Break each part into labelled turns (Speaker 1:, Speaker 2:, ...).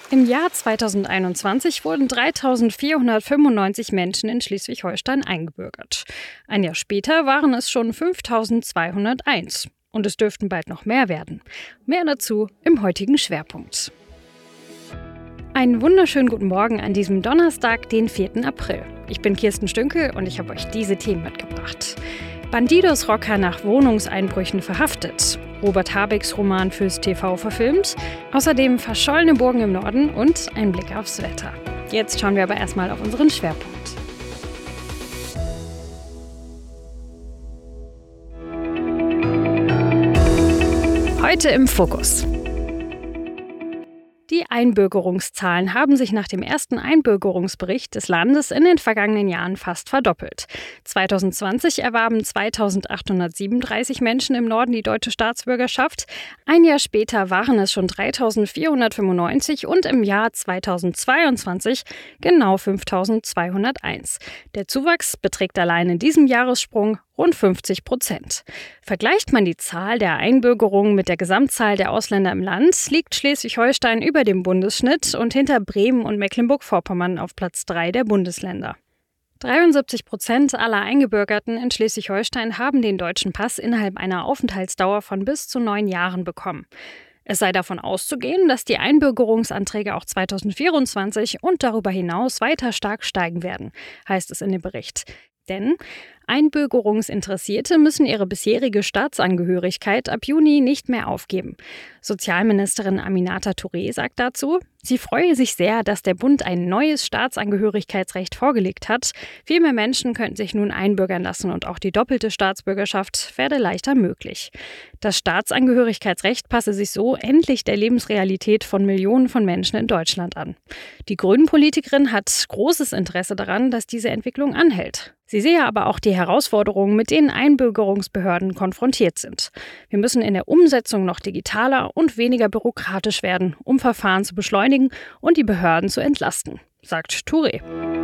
Speaker 1: Im Jahr 2021 wurden 3.495 Menschen in Schleswig-Holstein eingebürgert. Ein Jahr später waren es schon 5.201. Und es dürften bald noch mehr werden. Mehr dazu im heutigen Schwerpunkt. Einen wunderschönen guten Morgen an diesem Donnerstag, den 4. April. Ich bin Kirsten Stünkel und ich habe euch diese Themen mitgebracht. Bandidos-Rocker nach Wohnungseinbrüchen verhaftet. Robert Habecks Roman fürs TV verfilmt. Außerdem verschollene Burgen im Norden und ein Blick aufs Wetter. Jetzt schauen wir aber erstmal auf unseren Schwerpunkt. Heute im Fokus. Die Einbürgerungszahlen haben sich nach dem ersten Einbürgerungsbericht des Landes in den vergangenen Jahren fast verdoppelt. 2020 erwarben 2.837 Menschen im Norden die deutsche Staatsbürgerschaft. Ein Jahr später waren es schon 3.495 und im Jahr 2022 genau 5.201. Der Zuwachs beträgt allein in diesem Jahressprung rund 50%. Vergleicht man die Zahl der Einbürgerungen mit der Gesamtzahl der Ausländer im Land, liegt Schleswig-Holstein über dem Bundesschnitt und hinter Bremen und Mecklenburg-Vorpommern auf Platz 3 der Bundesländer. 73% aller Eingebürgerten in Schleswig-Holstein haben den deutschen Pass innerhalb einer Aufenthaltsdauer von bis zu 9 Jahren bekommen. Es sei davon auszugehen, dass die Einbürgerungsanträge auch 2024 und darüber hinaus weiter stark steigen werden, heißt es in dem Bericht. Denn Einbürgerungsinteressierte müssen ihre bisherige Staatsangehörigkeit ab Juni nicht mehr aufgeben. Sozialministerin Aminata Touré sagt dazu, sie freue sich sehr, dass der Bund ein neues Staatsangehörigkeitsrecht vorgelegt hat. Viel mehr Menschen könnten sich nun einbürgern lassen und auch die doppelte Staatsbürgerschaft werde leichter möglich. Das Staatsangehörigkeitsrecht passe sich so endlich der Lebensrealität von Millionen von Menschen in Deutschland an. Die Grünen-Politikerin hat großes Interesse daran, dass diese Entwicklung anhält. Sie sehe aber auch die Herausforderungen, mit denen Einbürgerungsbehörden konfrontiert sind. Wir müssen in der Umsetzung noch digitaler und weniger bürokratisch werden, um Verfahren zu beschleunigen und die Behörden zu entlasten, sagt Touré.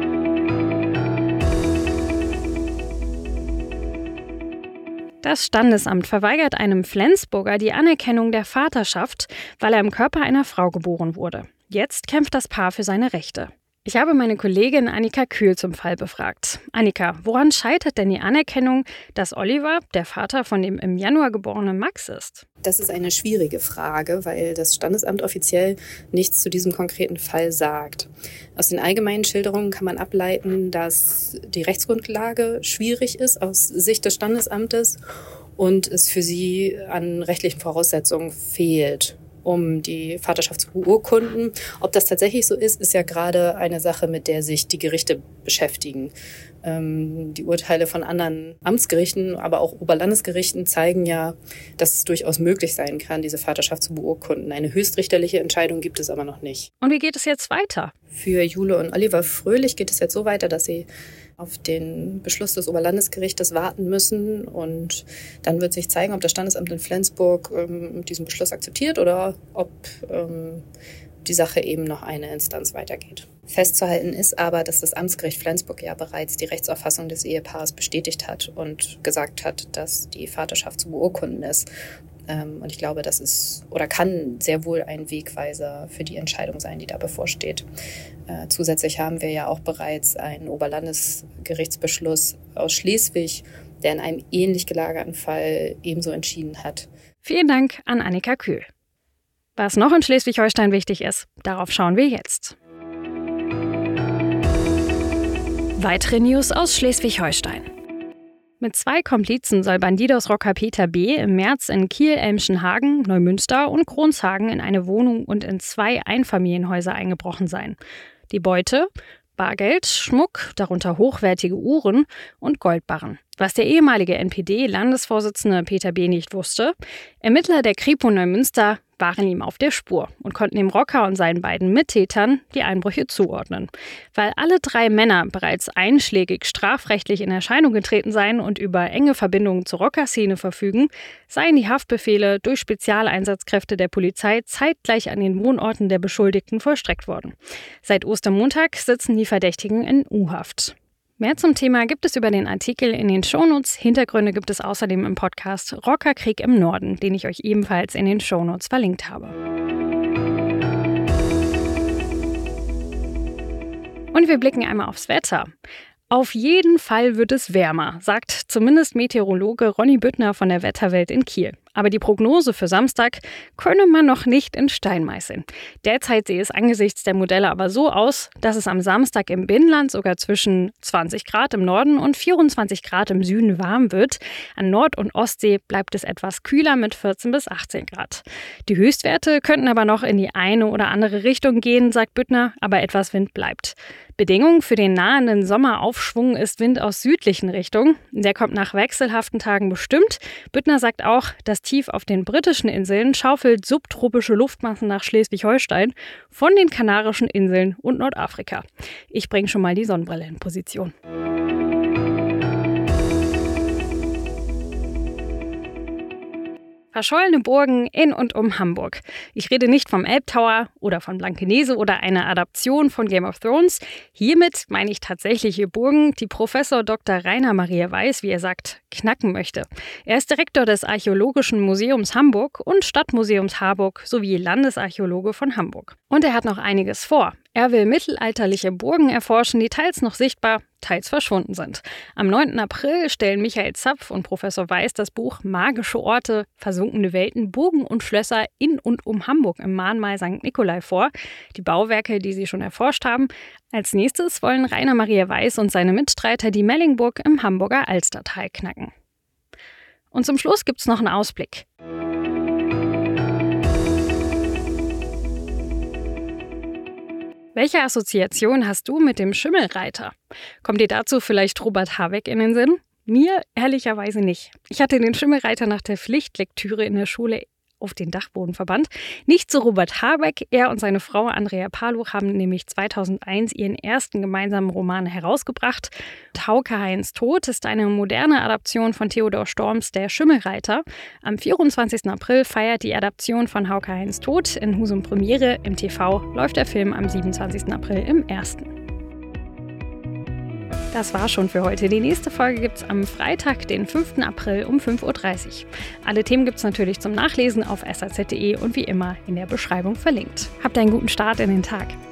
Speaker 1: Das Standesamt verweigert einem Flensburger die Anerkennung der Vaterschaft, weil er im Körper einer Frau geboren wurde. Jetzt kämpft das Paar für seine Rechte. Ich habe meine Kollegin Annika Kühl zum Fall befragt. Annika, woran scheitert denn die Anerkennung, dass Oliver der Vater von dem im Januar geborenen Max ist?
Speaker 2: Das ist eine schwierige Frage, weil das Standesamt offiziell nichts zu diesem konkreten Fall sagt. Aus den allgemeinen Schilderungen kann man ableiten, dass die Rechtsgrundlage schwierig ist aus Sicht des Standesamtes und es für sie an rechtlichen Voraussetzungen fehlt, um die Vaterschaft zu beurkunden. Ob das tatsächlich so ist, ist ja gerade eine Sache, mit der sich die Gerichte beschäftigen. Die Urteile von anderen Amtsgerichten, aber auch Oberlandesgerichten zeigen ja, dass es durchaus möglich sein kann, diese Vaterschaft zu beurkunden. Eine höchstrichterliche Entscheidung gibt es aber noch nicht.
Speaker 1: Und wie geht es jetzt weiter?
Speaker 2: Für Jule und Oliver Fröhlich geht es jetzt so weiter, dass sie auf den Beschluss des Oberlandesgerichtes warten müssen. Und dann wird sich zeigen, ob das Standesamt in Flensburg diesen Beschluss akzeptiert oder ob die Sache eben noch eine Instanz weitergeht. Festzuhalten ist aber, dass das Amtsgericht Flensburg ja bereits die Rechtsauffassung des Ehepaars bestätigt hat und gesagt hat, dass die Vaterschaft zu beurkunden ist. Und ich glaube, das ist oder kann sehr wohl ein Wegweiser für die Entscheidung sein, die da bevorsteht. Zusätzlich haben wir ja auch bereits einen Oberlandesgerichtsbeschluss aus Schleswig, der in einem ähnlich gelagerten Fall ebenso entschieden hat.
Speaker 1: Vielen Dank an Annika Kühl. Was noch in Schleswig-Holstein wichtig ist, darauf schauen wir jetzt. Weitere News aus Schleswig-Holstein. Mit 2 Komplizen soll Bandidos-Rocker Peter B. im März in Kiel, Elmschenhagen, Neumünster und Kronshagen in eine Wohnung und in 2 Einfamilienhäuser eingebrochen sein. Die Beute: Bargeld, Schmuck, darunter hochwertige Uhren und Goldbarren. Was der ehemalige NPD-Landesvorsitzende Peter B. nicht wusste: Ermittler der Kripo Neumünster waren ihm auf der Spur und konnten dem Rocker und seinen beiden Mittätern die Einbrüche zuordnen. Weil alle 3 Männer bereits einschlägig strafrechtlich in Erscheinung getreten seien und über enge Verbindungen zur Rockerszene verfügen, seien die Haftbefehle durch Spezialeinsatzkräfte der Polizei zeitgleich an den Wohnorten der Beschuldigten vollstreckt worden. Seit Ostermontag sitzen die Verdächtigen in U-Haft. Mehr zum Thema gibt es über den Artikel in den Shownotes. Hintergründe gibt es außerdem im Podcast Rockerkrieg im Norden, den ich euch ebenfalls in den Shownotes verlinkt habe. Und wir blicken einmal aufs Wetter. Auf jeden Fall wird es wärmer, sagt zumindest Meteorologe Ronny Büttner von der Wetterwelt in Kiel. Aber die Prognose für Samstag könne man noch nicht in Stein meißeln. Derzeit sehe es angesichts der Modelle aber so aus, dass es am Samstag im Binnenland sogar zwischen 20 Grad im Norden und 24 Grad im Süden warm wird. An Nord- und Ostsee bleibt es etwas kühler mit 14 bis 18 Grad. Die Höchstwerte könnten aber noch in die eine oder andere Richtung gehen, sagt Büttner, aber etwas Wind bleibt. Bedingung für den nahenden Sommeraufschwung ist Wind aus südlichen Richtungen. Der kommt nach wechselhaften Tagen bestimmt. Büttner sagt auch, das Tief auf den britischen Inseln schaufelt subtropische Luftmassen nach Schleswig-Holstein von den Kanarischen Inseln und Nordafrika. Ich bringe schon mal die Sonnenbrille in Position. Verschollene Burgen in und um Hamburg. Ich rede nicht vom Elbtower oder von Blankenese oder einer Adaption von Game of Thrones. Hiermit meine ich tatsächliche Burgen, die Professor Dr. Rainer Maria Weiß, wie er sagt, knacken möchte. Er ist Direktor des Archäologischen Museums Hamburg und Stadtmuseums Harburg sowie Landesarchäologe von Hamburg. Und er hat noch einiges vor. Er will mittelalterliche Burgen erforschen, die teils noch sichtbar, teils verschwunden sind. Am 9. April stellen Michael Zapf und Professor Weiß das Buch Magische Orte, versunkene Welten, Burgen und Schlösser in und um Hamburg im Mahnmal St. Nikolai vor. Die Bauwerke, die sie schon erforscht haben. Als nächstes wollen Rainer Maria Weiß und seine Mitstreiter die Mellingburg im Hamburger Alstertal knacken. Und zum Schluss gibt's noch einen Ausblick. Welche Assoziation hast du mit dem Schimmelreiter? Kommt dir dazu vielleicht Robert Habeck in den Sinn? Mir ehrlicherweise nicht. Ich hatte den Schimmelreiter nach der Pflichtlektüre in der Schule auf den Dachboden verbannt. Nicht zu Robert Habeck. Er und seine Frau Andrea Paluch haben nämlich 2001 ihren ersten gemeinsamen Roman herausgebracht. Hauke Heins Tod ist eine moderne Adaption von Theodor Storms Der Schimmelreiter. Am 24. April feiert die Adaption von Hauke Heins Tod in Husum Premiere. Im TV läuft der Film am 27. April im 1. Das war schon für heute. Die nächste Folge gibt's am Freitag, den 5. April um 5.30 Uhr. Alle Themen gibt's natürlich zum Nachlesen auf saz.de und wie immer in der Beschreibung verlinkt. Habt einen guten Start in den Tag.